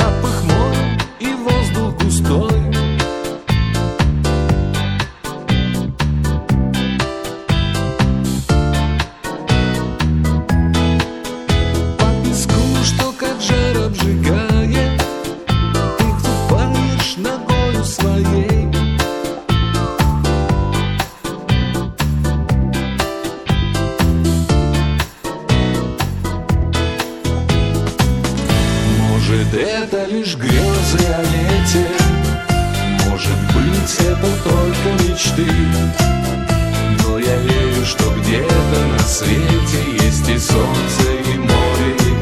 запах моря и воздух густой. По песку, что как жар обжигает, ты ступаешь ногою своей. Может, это лишь грезы о лете, может быть, это только мечты, но я верю, что где-то на свете есть и солнце, и море, и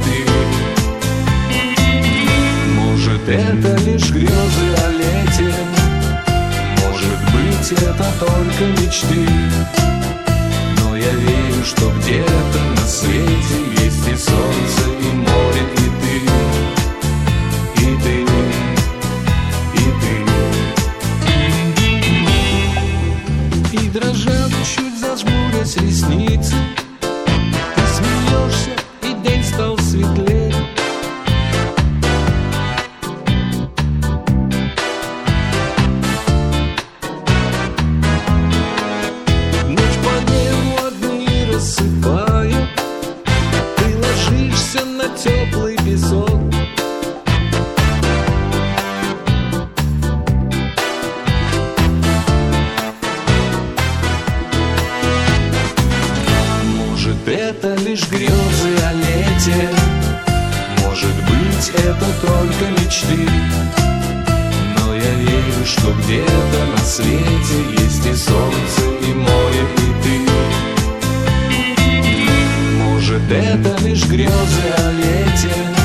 ты. Может, это лишь грезы о лете, может быть, это только мечты, но я верю, что где-то на свете есть и солнце, и море, и ты. И дрожат, чуть зажмурясь ресницы, ты смеешься, и день стал светлее. Ночь по небу огни рассыпает, ты ложишься на теплый песок. Это лишь грезы о лете, может быть, это только мечты, но я верю, что где-то на свете есть и солнце, и море, и ты. Может, это лишь грезы о лете,